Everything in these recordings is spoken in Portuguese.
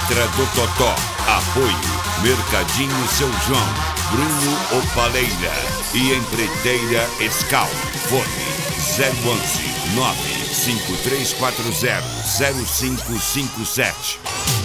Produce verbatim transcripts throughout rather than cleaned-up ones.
Letra do Totó. Apoio Mercadinho Seu João, Bruno Opaleira e Empreiteira Escal. Fone zero onze nove cinco três quatro zero zero cinco cinco sete.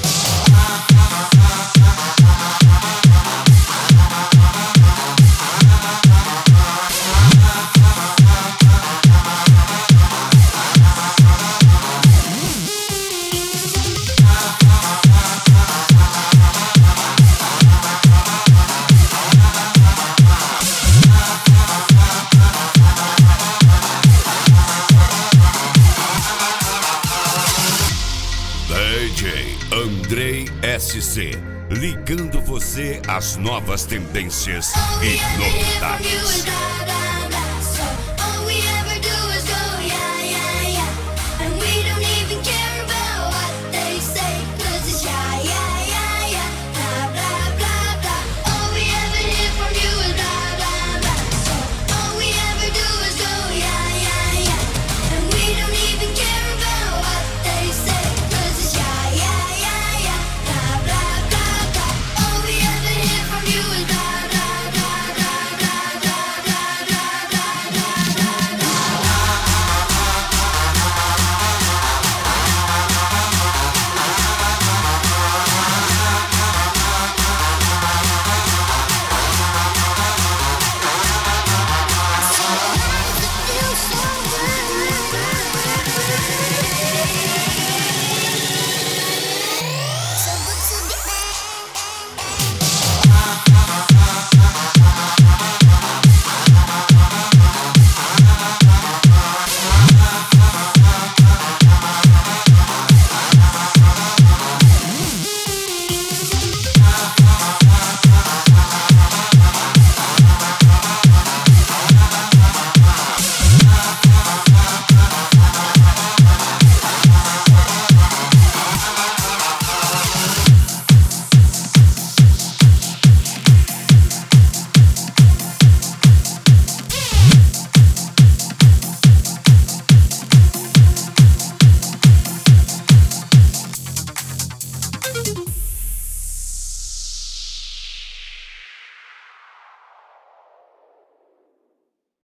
D J Andrei S C, ligando você às novas tendências e novidades.